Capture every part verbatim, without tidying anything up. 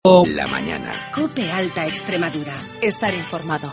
La mañana. COPE Alta Extremadura. Estar informado.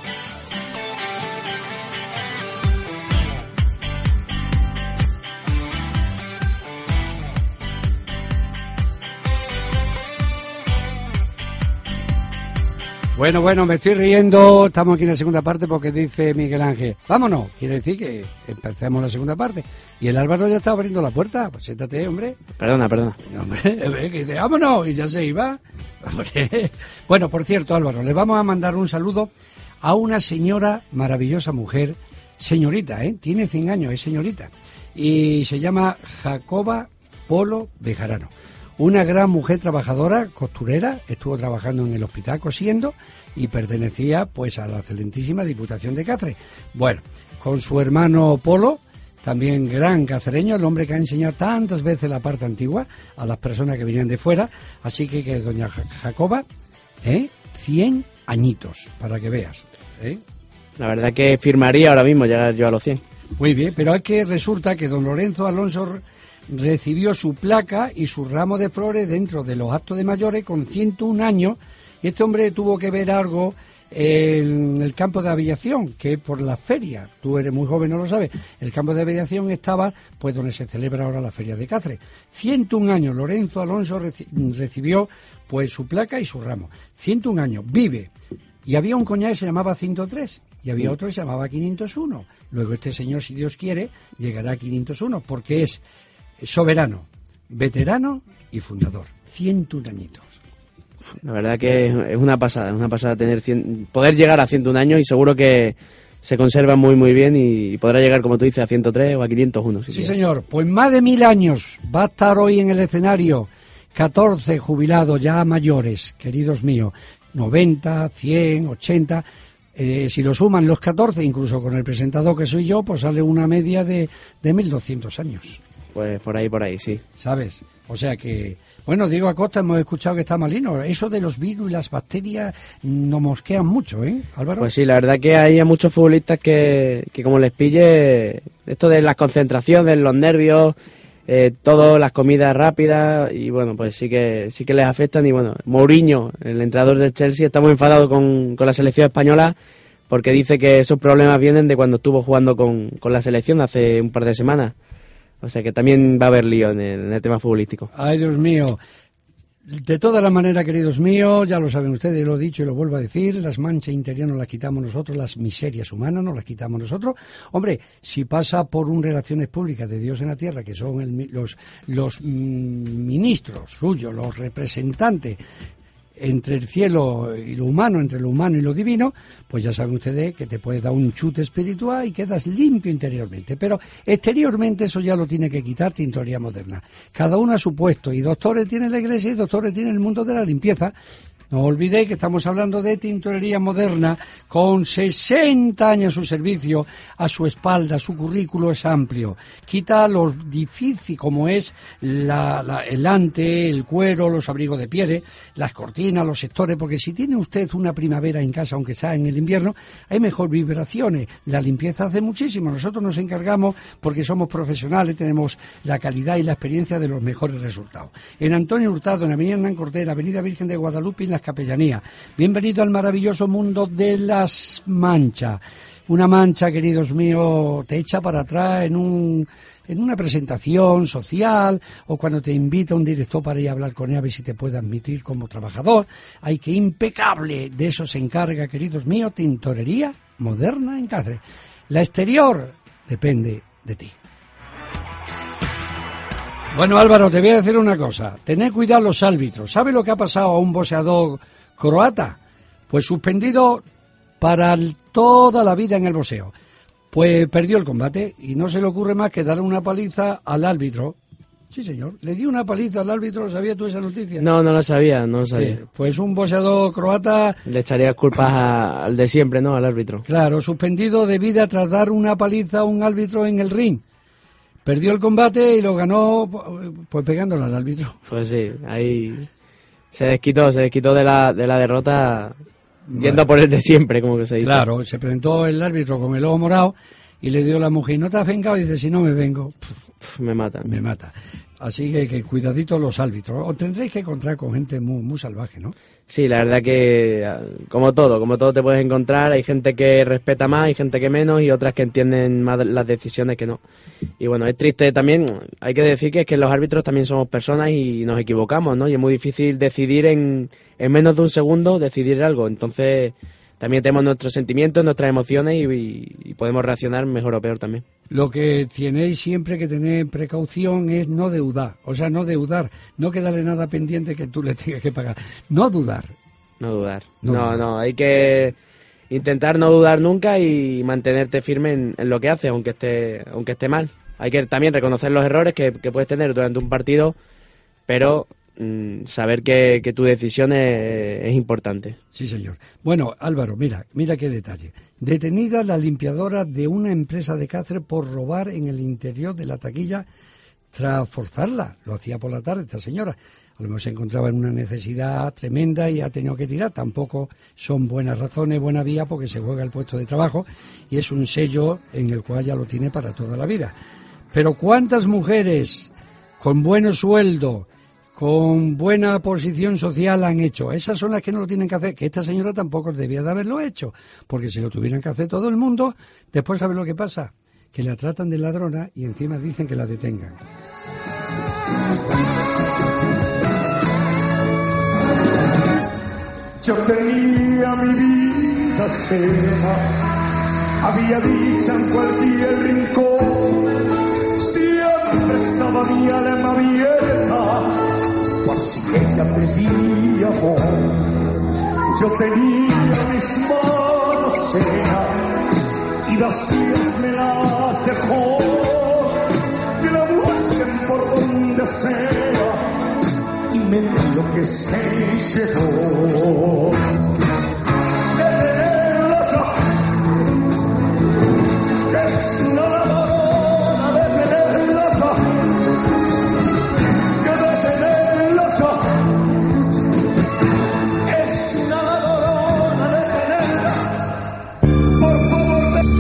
Bueno, bueno, me estoy riendo, estamos aquí en la segunda parte porque dice Miguel Ángel, vámonos, quiere decir que empecemos la segunda parte. Y el Álvaro ya está abriendo la puerta, pues siéntate, hombre. Perdona, perdona. No, hombre, que dice, vámonos, y ya se iba. Hombre. Bueno, por cierto, Álvaro, le vamos a mandar un saludo a una señora, maravillosa mujer, señorita, ¿eh? Tiene cien años, es señorita, y se llama Jacoba Polo Bejarano. Una gran mujer trabajadora, costurera, estuvo trabajando en el hospital cosiendo y pertenecía pues a la excelentísima Diputación de Cáceres. Bueno, con su hermano Polo, también gran cacereño, el hombre que ha enseñado tantas veces la parte antigua a las personas que venían de fuera, así que, que doña Jacoba, ¿eh? cien añitos, para que veas, ¿eh? La verdad que firmaría ahora mismo llegar yo a los cien. Muy bien, pero es que resulta que don Lorenzo Alonso recibió su placa y su ramo de flores dentro de los actos de mayores con ciento un años, y este hombre tuvo que ver algo en el campo de aviación, que es por la feria. Tú eres muy joven, no lo sabes. El campo de aviación estaba pues donde se celebra ahora la feria de Cáceres. ciento un años Lorenzo Alonso reci recibió pues su placa y su ramo. ciento un años, vive. Y había un coñac que se llamaba ciento tres y había otro que se llamaba quinientos uno. Luego este señor, si Dios quiere, llegará a quinientos uno porque es soberano, veterano y fundador. ciento un añitos. La verdad que es una pasada, es una pasada tener cien, poder llegar a ciento un años, y seguro que se conserva muy muy bien y podrá llegar, como tú dices, a ciento tres o a quinientos uno. Si sí, quieres. Señor, pues más de mil años va a estar hoy en el escenario catorce jubilados ya mayores, queridos míos, noventa, cien, ochenta. Eh, si lo suman los catorce, incluso con el presentador que soy yo, pues sale una media de, de mil doscientos años. Pues por ahí, por ahí, sí. ¿Sabes? O sea que, bueno, Diego Acosta, hemos escuchado que está malino. Eso de los virus y las bacterias nos mosquean mucho, ¿eh, Álvaro? Pues sí, la verdad que hay a muchos futbolistas que, que como les pille esto de las concentraciones, los nervios, eh, todo, las comidas rápidas, y bueno, pues sí que sí que les afectan. Y bueno, Mourinho, el entrenador del Chelsea, está muy enfadado con, con la selección española, porque dice que esos problemas vienen de cuando estuvo jugando con, con la selección hace un par de semanas. O sea que también va a haber lío en el, en el tema futbolístico. Ay, Dios mío. De todas las maneras, queridos míos, ya lo saben ustedes, lo he dicho y lo vuelvo a decir, las manchas interiores nos las quitamos nosotros, las miserias humanas nos las quitamos nosotros. Hombre, si pasa por un relaciones públicas de Dios en la tierra, que son el, los, los mm, ministros suyos, los representantes entre el cielo y lo humano, entre lo humano y lo divino, pues ya saben ustedes que te puede dar un chute espiritual y quedas limpio interiormente. Pero exteriormente eso ya lo tiene que quitar tintorería moderna. Cada uno a su puesto, y doctores tiene la iglesia y doctores tiene el mundo de la limpieza. No olvidéis que estamos hablando de tintorería moderna, con sesenta años a su servicio, a su espalda, su currículo es amplio. Quita lo difícil como es la, la, el ante, el cuero, los abrigos de piel, las cortinas, los sectores, porque si tiene usted una primavera en casa, aunque sea en el invierno, hay mejor vibraciones. La limpieza hace muchísimo. Nosotros nos encargamos porque somos profesionales, tenemos la calidad y la experiencia de los mejores resultados. En Antonio Hurtado, en la avenida Hernán Cortés, la avenida Virgen de Guadalupe, en la Capellanías. Bienvenido al maravilloso mundo de las manchas. Una mancha, queridos míos, te echa para atrás en un en una presentación social, o cuando te invita un director para ir a hablar con él a ver si te puede admitir como trabajador. Hay que impecable, de eso se encarga, queridos míos, tintorería moderna en Cáceres. La exterior depende de ti. Bueno, Álvaro, te voy a decir una cosa. Tened cuidado los árbitros. ¿Sabe lo que ha pasado a un boxeador croata? Pues suspendido para toda la vida en el boxeo. Pues perdió el combate y no se le ocurre más que darle una paliza al árbitro. Sí, señor. Le dio una paliza al árbitro. ¿Sabías tú esa noticia? No, no lo sabía, no lo sabía. Eh, pues un boxeador croata... Le echaría culpas a, al de siempre, ¿no? Al árbitro. Claro, suspendido de vida tras dar una paliza a un árbitro en el ring. Perdió el combate y lo ganó pues pegándole al árbitro. Pues sí, ahí se desquitó, se desquitó de la de la derrota, bueno, yendo por el de siempre, como que se dice. Claro, se presentó el árbitro con el ojo morado y le dio a la mujer, ¿no te has vengado? Y dice, si no me vengo, pff, me mata. Me mata. Así que, que cuidadito los árbitros. Os tendréis que encontrar con gente muy, muy salvaje, ¿no? Sí, la verdad que, como todo, como todo te puedes encontrar, hay gente que respeta más, hay gente que menos y otras que entienden más las decisiones que no. Y bueno, es triste también, hay que decir que es que los árbitros también somos personas y nos equivocamos, ¿no? Y es muy difícil decidir en, en menos de un segundo, decidir algo. Entonces, también tenemos nuestros sentimientos, nuestras emociones y, y, y podemos reaccionar mejor o peor también. Lo que tenéis siempre que tener precaución es no deudar, o sea, no deudar, no quedarle nada pendiente que tú le tengas que pagar, no dudar. No dudar, no, no, dudar. no, hay que intentar no dudar nunca y mantenerte firme en, en lo que haces, aunque esté, aunque esté mal. Hay que también reconocer los errores que, que puedes tener durante un partido, pero mmm, saber que, que tu decisión es, es importante. Sí, señor. Bueno, Álvaro, mira, mira qué detalle. Detenida la limpiadora de una empresa de Cáceres por robar en el interior de la taquilla tras forzarla. Lo hacía por la tarde esta señora. A lo mejor se encontraba en una necesidad tremenda y ha tenido que tirar. Tampoco son buenas razones, buena vía, porque se juega el puesto de trabajo y es un sello en el cual ya lo tiene para toda la vida. Pero ¿cuántas mujeres con buenos sueldos, con buena posición social han hecho? Esas son las que no lo tienen que hacer, que esta señora tampoco debía de haberlo hecho, porque si lo tuvieran que hacer todo el mundo, después ¿sabes lo que pasa? Que la tratan de ladrona y encima dicen que la detengan. Yo tenía mi vida llena, había dicha en cualquier rincón, siempre estaba mi alma abierta, por si ella pedía amor. Yo tenía mis manos llenas y vacías me las dejó, que la busquen por donde sea y me dio lo que se llevó. Detenerlas, que es una ladrona, detenerlas, que detenerlas, es una ladrona, detenerla, por favor. De...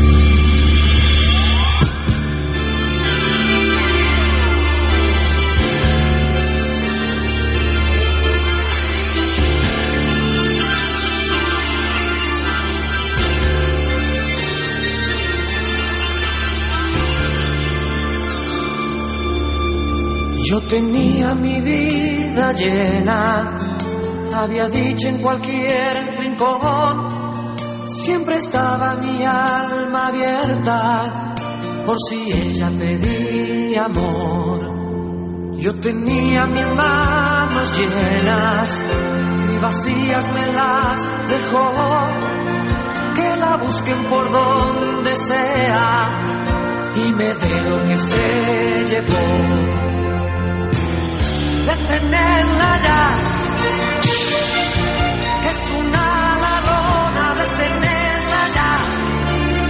Yo tenía mi vida llena, había dicho en cualquier rincón, siempre estaba mi alma abierta, por si ella pedía amor. Yo tenía mis manos llenas y vacías me las dejó, que la busquen por donde sea y me dé lo que se llevó. Detenerla ya, que es una ladrona, detenerla ya,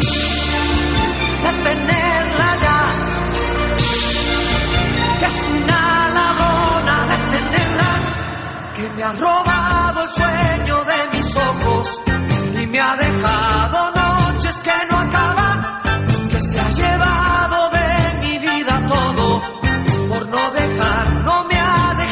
detenerla ya, que es una ladrona, detenerla, que me ha robado el sueño de mis ojos y me ha dejado noches que no acaban, que se ha llevado de mi vida todo por no dejar, no me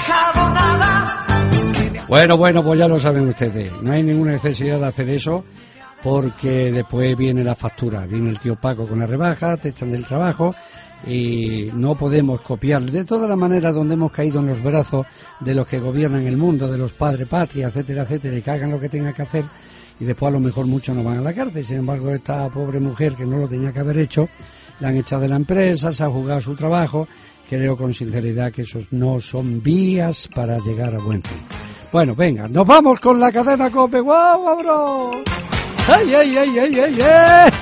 Bueno, bueno, pues ya lo saben ustedes, no hay ninguna necesidad de hacer eso porque después viene la factura, viene el tío Paco con la rebaja, te echan del trabajo y no podemos copiar de todas las maneras donde hemos caído en los brazos de los que gobiernan el mundo, de los padres patria, etcétera, etcétera, y que hagan lo que tengan que hacer y después a lo mejor muchos no van a la cárcel. Sin embargo, esta pobre mujer que no lo tenía que haber hecho, la han echado de la empresa, se ha jugado su trabajo. Creo con sinceridad que esos no son vías para llegar a buen fin. Bueno, venga, nos vamos con la cadena COPE. ¡Guau, abro! ¡Ay, ay, ay, ay, ay, ay!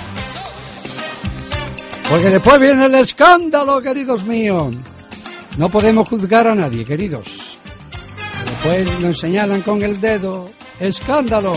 Porque después viene el escándalo, queridos míos. No podemos juzgar a nadie, queridos. Después nos señalan con el dedo. ¡Escándalo!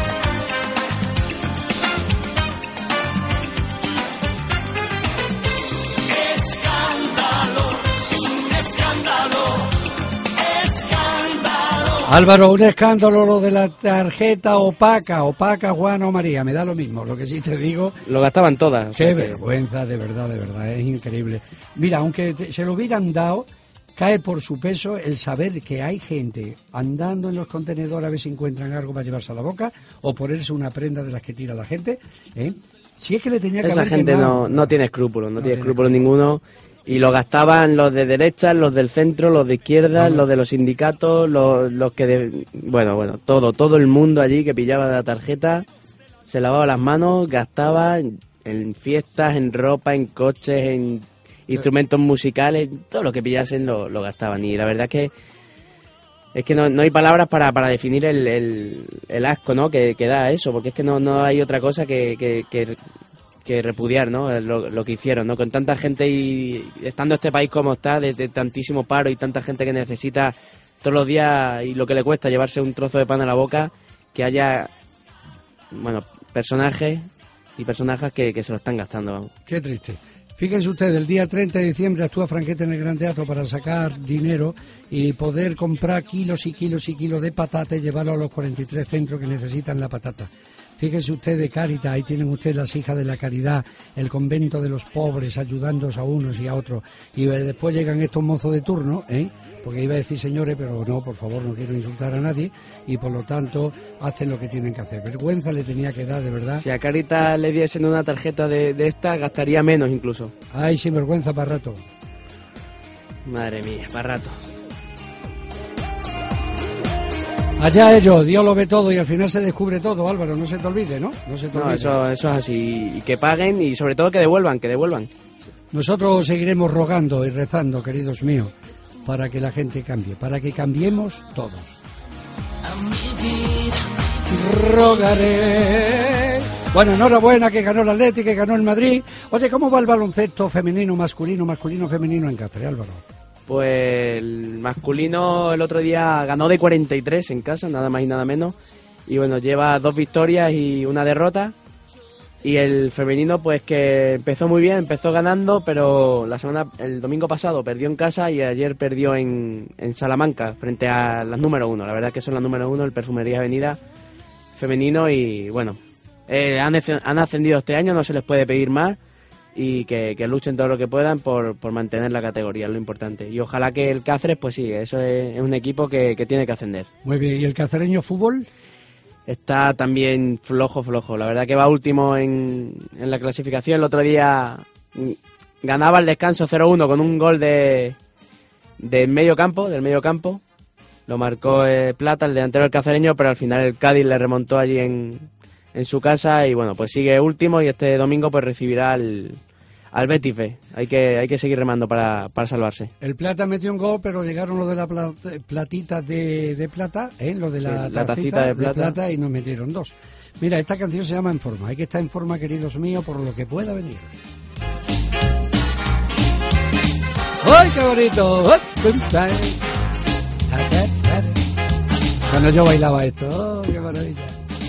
Álvaro, un escándalo lo de la tarjeta opaca, opaca Juan o María, me da lo mismo, lo que sí te digo. Lo gastaban todas. Qué vergüenza, de verdad, de verdad, es increíble. Mira, aunque te, se lo hubieran dado, cae por su peso el saber que hay gente andando en los contenedores a ver si encuentran algo para llevarse a la boca o ponerse una prenda de las que tira la gente, ¿eh? Si es que le tenía que Esa haber gente quemado. no, no tiene escrúpulos, no, No tiene tiene escrúpulos escrúpulos. ninguno. Y lo gastaban los de derecha, los del centro, los de izquierda, Vamos. los de los sindicatos, los, los que... De, bueno, bueno, todo, todo el mundo allí que pillaba la tarjeta, se lavaba las manos, gastaba en, en fiestas, en ropa, en coches, en instrumentos musicales, todo lo que pillasen lo, lo gastaban. Y la verdad es que es que no, no hay palabras para, para definir el, el, el asco, ¿no? que, que da eso, porque es que no, no hay otra cosa que, que, que, que repudiar, ¿no? Lo, lo que hicieron, ¿no? Con tanta gente y estando este país como está, de, de tantísimo paro y tanta gente que necesita todos los días y lo que le cuesta llevarse un trozo de pan a la boca, que haya, bueno, personajes y personajes que, que se lo están gastando, vamos. Qué triste. Fíjense ustedes, el día treinta de diciembre actúa Franquete en el Gran Teatro para sacar dinero y poder comprar kilos y kilos y kilos de patata y llevarlo a los cuarenta y tres centros que necesitan la patata. Fíjense ustedes, Cáritas, ahí tienen ustedes las hijas de la caridad, el convento de los pobres, ayudándose a unos y a otros. Y eh, después llegan estos mozos de turno, ¿eh? Porque iba a decir señores, pero no, por favor, no quiero insultar a nadie, y por lo tanto hacen lo que tienen que hacer. Vergüenza le tenía que dar, de verdad. Si a Caritas le diesen una tarjeta de, de esta, gastaría menos incluso. Ay, sin vergüenza para rato. Madre mía, para rato. Allá ellos, Dios lo ve todo y al final se descubre todo, Álvaro, no se te olvide, ¿no? No se te No, olvide. eso, eso es así. Y que paguen y sobre todo que devuelvan, que devuelvan. Nosotros seguiremos rogando y rezando, queridos míos, para que la gente cambie, para que cambiemos todos. Rogaré. Bueno, enhorabuena que ganó el Atleti, que ganó el Madrid. Oye, ¿cómo va el baloncesto femenino, masculino, masculino, femenino en Cáceres, Álvaro? Pues el masculino el otro día ganó de cuarenta y tres en casa, nada más y nada menos. Y bueno, lleva dos victorias y una derrota. Y el femenino pues que empezó muy bien, empezó ganando, pero la semana el domingo pasado perdió en casa y ayer perdió en, en Salamanca frente a las número uno. La verdad que son las número uno, el Perfumería Avenida femenino y bueno, eh, han, han ascendido este año, no se les puede pedir más. Y que, que luchen todo lo que puedan por, por mantener la categoría, es lo importante. Y ojalá que el Cáceres, pues sí, eso es, es un equipo que, que tiene que ascender. Muy bien, ¿y el cacereño fútbol? Está también flojo, flojo. La verdad que va último en, en la clasificación. El otro día mm, ganaba el descanso cero uno con un gol de del medio campo, del medio campo. Lo marcó eh, Plata, el delantero del cacereño, pero al final el Cádiz le remontó allí en... en su casa y bueno, pues sigue último y este domingo pues recibirá al, al Betis B. Hay que hay que seguir remando para, para salvarse. El Plata metió un gol, pero llegaron los de la pla- platita de, de plata, ¿eh? Los de la, Sí, la tacita tacita de plata. y nos metieron dos. Mira, esta canción se llama En Forma. Hay que estar en forma, queridos míos, por lo que pueda venir. ¡Ay, qué bonito! Cuando yo bailaba esto, ¡oh, qué maravilla!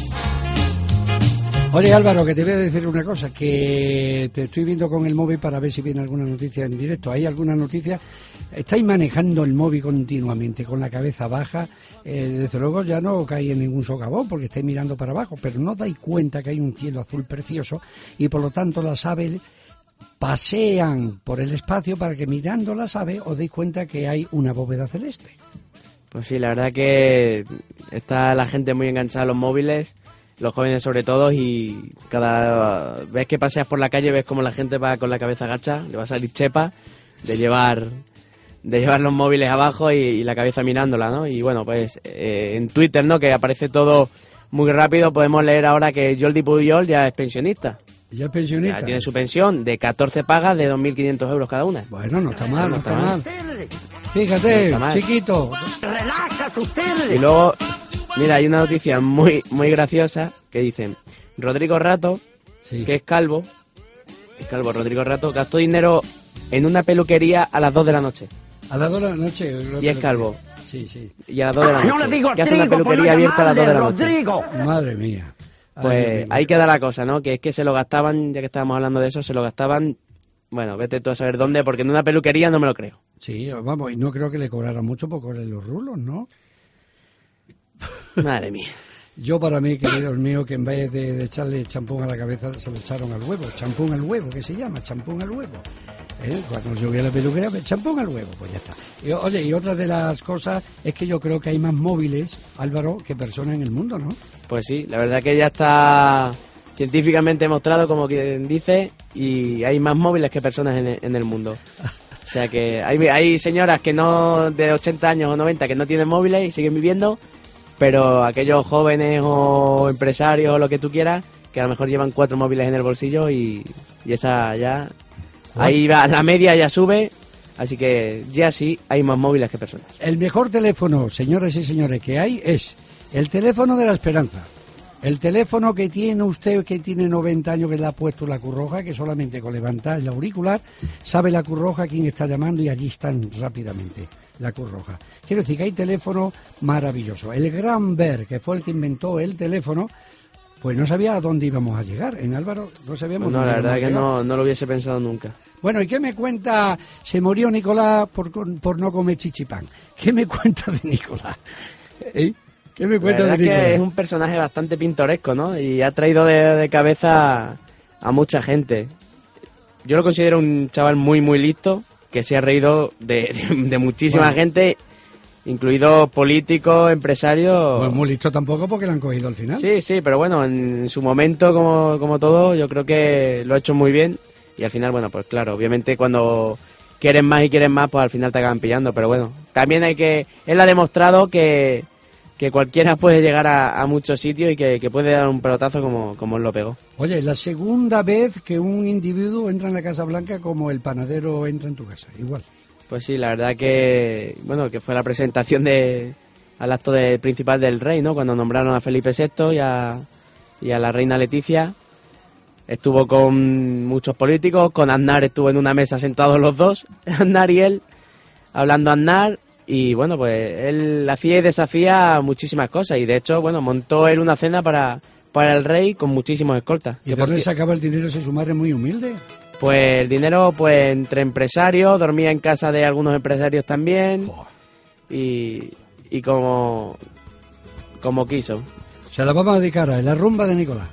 Oye, Álvaro, que te voy a decir una cosa, que te estoy viendo con el móvil para ver si viene alguna noticia en directo. ¿Hay alguna noticia? ¿Estáis manejando el móvil continuamente con la cabeza baja? Eh, desde luego ya no caí en ningún socavón porque estáis mirando para abajo, pero no dais cuenta que hay un cielo azul precioso y por lo tanto las aves pasean por el espacio para que mirando las aves os deis cuenta que hay una bóveda celeste. Pues sí, la verdad que está la gente muy enganchada a los móviles, los jóvenes sobre todo, y cada vez que paseas por la calle ves como la gente va con la cabeza agacha, le va a salir chepa de llevar de llevar los móviles abajo y, y la cabeza mirándola, ¿no? Y bueno, pues eh, en Twitter, ¿no?, que aparece todo muy rápido, podemos leer ahora que Jordi Puyol ya es pensionista. ¿Ya es pensionista? Ya tiene su pensión de catorce pagas de dos mil quinientos euros cada una. Bueno, no está mal, no, No está, está mal. mal. Fíjate, No está mal. chiquito. Y luego, mira, hay una noticia muy muy graciosa que dicen, Rodrigo Rato, Sí. que es calvo, es calvo Rodrigo Rato, gastó dinero en una peluquería a las dos de la noche. A las dos de la noche. Y es calvo. Sí, sí. Y a las dos de la noche. ¿Qué hace una peluquería abierta a las dos de la noche? Madre mía. Ay, Pues Dios mío. ahí queda la cosa, ¿no? Que es que se lo gastaban, ya que estábamos hablando de eso, se lo gastaban, bueno, vete tú a saber dónde, porque en una peluquería no me lo creo. Sí, vamos, y no creo que le cobraran mucho por cobrarle los rulos, ¿no? Madre mía. Yo para mí, queridos míos, que en vez de, de echarle champún a la cabeza, se lo echaron al huevo. Champún al huevo, que se llama, champún al huevo. ¿Eh? Cuando yo voy a la peluquería, me champón al huevo, pues ya está. Y, oye, y otra de las cosas es que yo creo que hay más móviles, Álvaro, que personas en el mundo, ¿no? Pues sí, la verdad que ya está científicamente demostrado, como quien dice, y hay más móviles que personas en el, en el mundo. O sea que hay, hay señoras que no de ochenta años o noventa que no tienen móviles y siguen viviendo, pero aquellos jóvenes o empresarios o lo que tú quieras, que a lo mejor llevan cuatro móviles en el bolsillo y, y esa ya... Ahí va, la media ya sube, así que ya sí hay más móviles que personas. El mejor teléfono, señoras y señores, que hay es el teléfono de la esperanza. El teléfono que tiene usted, que tiene noventa años, que le ha puesto la Cruz Roja, que solamente con levantar el auricular sabe la Cruz Roja quién está llamando y allí están rápidamente, la Cruz Roja. Quiero decir que hay teléfono maravilloso. El Gran Ver, que fue el que inventó el teléfono, pues no sabía a dónde íbamos a llegar. En Álvaro no sabíamos Pues no, dónde la verdad íbamos a que llegar. no, no lo hubiese pensado nunca. Bueno, ¿y qué me cuenta? Se murió Nicolás por, por no comer chichipán. ¿Qué me cuenta de Nicolás? ¿Eh? ¿Qué me La cuenta verdad de es Nicolás? que es un personaje bastante pintoresco, ¿no? Y ha traído de, de cabeza a mucha gente. Yo lo considero un chaval muy, muy listo, que se ha reído de, de, de muchísima Bueno. gente, incluidos políticos, empresarios. Pues muy listo tampoco porque lo han cogido al final. Sí, sí, pero bueno, en su momento, como, como todo, yo creo que lo ha hecho muy bien. Y al final, bueno, pues claro, obviamente cuando quieren más y quieren más, pues al final te acaban pillando. Pero bueno, también hay que... Él ha demostrado que, que cualquiera puede llegar a, a muchos sitios y que, que puede dar un pelotazo como, como él lo pegó. Oye, la segunda vez que un individuo entra en la Casa Blanca como el panadero entra en tu casa, igual. Pues sí, la verdad que, bueno, que fue la presentación de al acto de, principal del rey, ¿no? Cuando nombraron a Felipe sexto y a, y a la reina Leticia. Estuvo con muchos políticos, con Aznar estuvo en una mesa sentados los dos, Aznar y él, hablando a Aznar, y bueno, pues él hacía y deshacía muchísimas cosas, y de hecho, bueno, montó él una cena para, para el rey con muchísimos escoltas. ¿Y Que de por dónde ci- sacaba el dinero si su madre es muy humilde? Pues el dinero, pues entre empresarios, dormía en casa de algunos empresarios también, Joder. y, y como, como quiso. Se la vamos a dedicar a él, la rumba de Nicolás.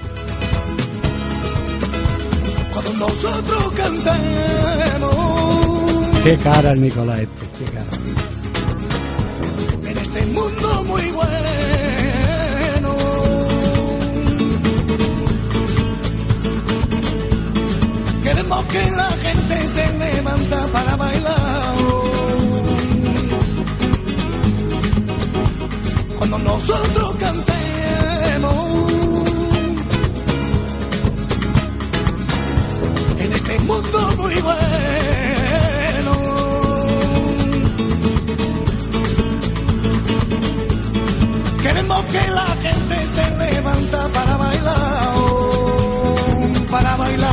Cuando nosotros cantemos, Qué cara el Nicolás este, qué cara. en este mundo muy bueno, queremos que la gente se levanta para bailar. Cuando nosotros cantemos, en este mundo muy bueno, queremos que la gente se levanta para bailar, para bailar.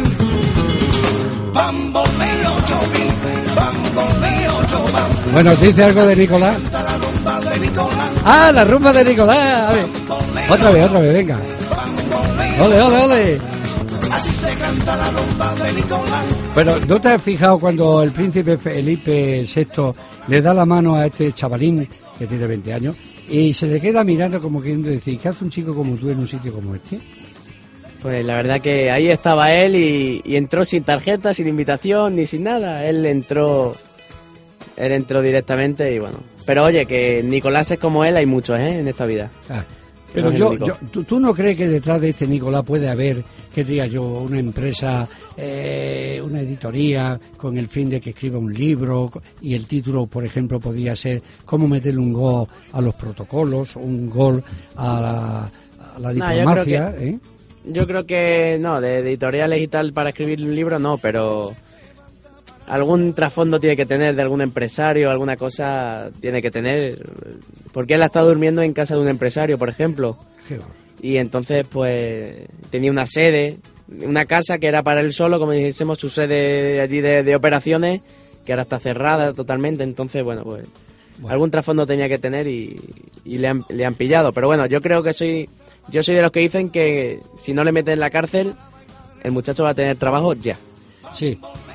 Bamboleo, chopin, bamboleo, chopin. Bueno, ¿dice algo de Nicolás? Canta la rumba de Nicolás. ¡Ah, la rumba de Nicolás! A ver, otra vez, otra vez, venga. Bamboleo, ¡Ole, ole, ole! así se canta la rumba de Nicolás. Pero, ¿no te has fijado cuando el príncipe Felipe sexto le da la mano a este chavalín que tiene veinte años y se le queda mirando como queriendo decir, ¿qué hace un chico como tú en un sitio como este? Pues la verdad que ahí estaba él y, y entró sin tarjeta, sin invitación, ni sin nada. Él entró, él entró directamente y bueno. Pero oye, que Nicolás es como él, hay muchos, ¿eh? En esta vida. Ah, pero No es el yo, único. yo ¿tú, ¿tú no crees que detrás de este Nicolás puede haber, qué diga yo, una empresa, eh, una editoría con el fin de que escriba un libro y el título, por ejemplo, podría ser cómo meterle un gol a los protocolos, un gol a la, a la No, yo diplomacia, creo que- ¿eh? Yo creo que no, de editoriales y tal para escribir un libro no, pero algún trasfondo tiene que tener de algún empresario, alguna cosa tiene que tener, porque él ha estado durmiendo en casa de un empresario, por ejemplo, Qué horror. y entonces pues tenía una sede, una casa que era para él solo, como dijésemos, su sede allí de, de operaciones, que ahora está cerrada totalmente, entonces bueno, pues Bueno. algún trasfondo tenía que tener y, y le, han, le han pillado, pero bueno, yo creo que soy, yo soy de los que dicen que si no le meten en la cárcel, el muchacho va a tener trabajo ya. Sí,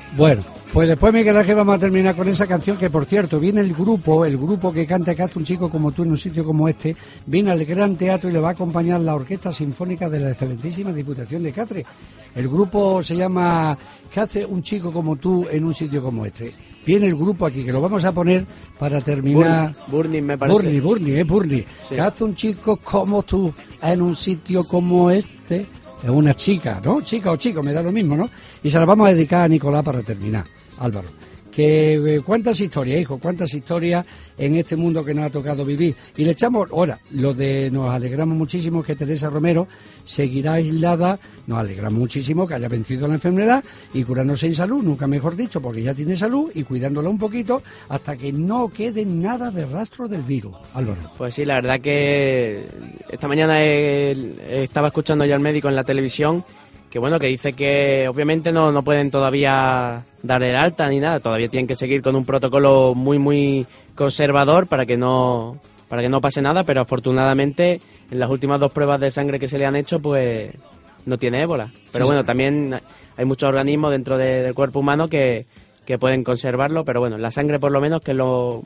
Bueno, pues después, Miguel Ángel, vamos a terminar con esa canción que, por cierto, viene el grupo, el grupo que canta que hace un chico como tú en un sitio como este, viene al Gran Teatro y le va a acompañar la Orquesta Sinfónica de la excelentísima Diputación de Cáceres. El grupo se llama ¿Qué hace un chico como tú en un sitio como este? Viene el grupo aquí, que lo vamos a poner para terminar... Burning, me parece. Burning, Burning, eh, Burning. Sí. ¿Qué hace un chico como tú en un sitio como este? Es una chica, ¿no? Chica o chico, me da lo mismo, ¿no? Y se la vamos a dedicar a Nicolás para terminar, Álvaro. Que eh, cuántas historias, hijo, cuántas historias en este mundo que nos ha tocado vivir. Y le echamos, ahora, lo de, nos alegramos muchísimo que Teresa Romero seguirá aislada, nos alegramos muchísimo que haya vencido la enfermedad y curándose en salud, nunca mejor dicho, porque ya tiene salud, y cuidándola un poquito hasta que no quede nada de rastro del virus. Álvaro. Pues sí, la verdad que esta mañana he, estaba escuchando ya al médico en la televisión, que bueno, que dice que obviamente no, no pueden todavía dar el alta ni nada, todavía tienen que seguir con un protocolo muy muy conservador para que no para que no pase nada, pero afortunadamente en las últimas dos pruebas de sangre que se le han hecho pues no tiene ébola. Pero bueno, también hay muchos organismos dentro de, del cuerpo humano que, que pueden conservarlo, pero bueno, la sangre por lo menos, que es lo,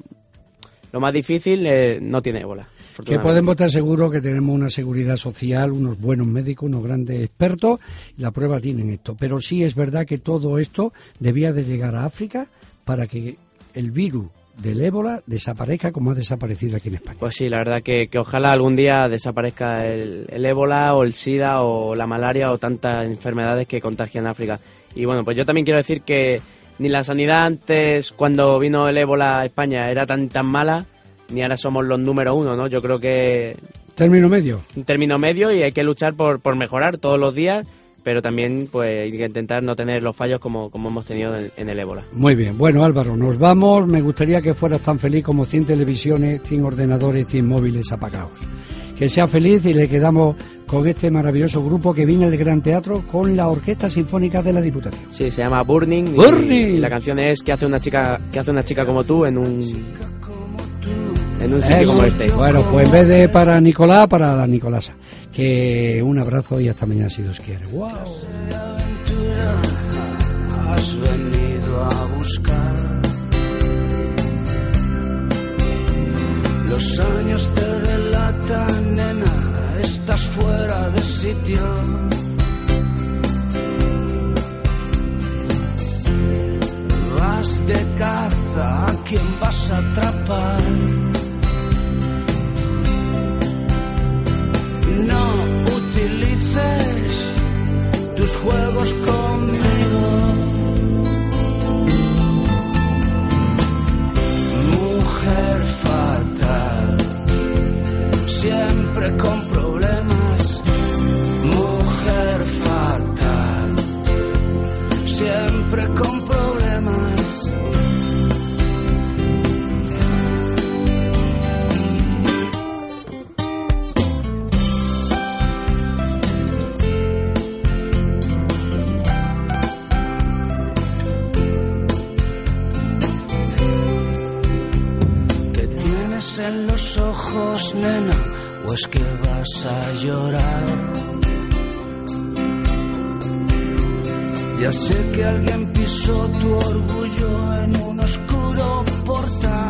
lo más difícil, eh, no tiene ébola. Que podemos estar seguros que tenemos una seguridad social, unos buenos médicos, unos grandes expertos, y la prueba tienen esto. Pero sí es verdad que todo esto debía de llegar a África para que el virus del ébola desaparezca como ha desaparecido aquí en España. Pues sí, la verdad que, que ojalá algún día desaparezca el, el ébola o el sida o la malaria o tantas enfermedades que contagian África. Y bueno, pues yo también quiero decir que ni la sanidad antes, cuando vino el ébola a España, era tan tan mala, ni ahora somos los número uno, ¿no? Yo creo que... Término medio. Un término medio, y hay que luchar por, por mejorar todos los días, pero también pues hay que intentar no tener los fallos como, como hemos tenido en, en el ébola. Muy bien. Bueno, Álvaro, nos vamos. Me gustaría que fueras tan feliz como cien televisiones, cien ordenadores, cien móviles apagados. Que sea feliz, y le quedamos con este maravilloso grupo que viene al Gran Teatro con la Orquesta Sinfónica de la Diputación. Sí, se llama Burning. Burning. Y la canción es ¿Qué hace una chica, qué hace una chica como tú en un... en un sitio Eso. como este? Bueno, pues en vez de para Nicolás, para la Nicolasa. Que un abrazo y hasta mañana si Dios quiere. ¡Wow! Has venido a buscar. Los años te delatan, nena, estás fuera de sitio. Vas de caza, ¿a quién vas a atrapar? No utilices tus juegos conmigo. Mujer fatal, siempre con problemas. Mujer fatal, siempre con problemas. En los ojos, nena, o es que vas a llorar. Ya sé que alguien pisó tu orgullo en un oscuro portal.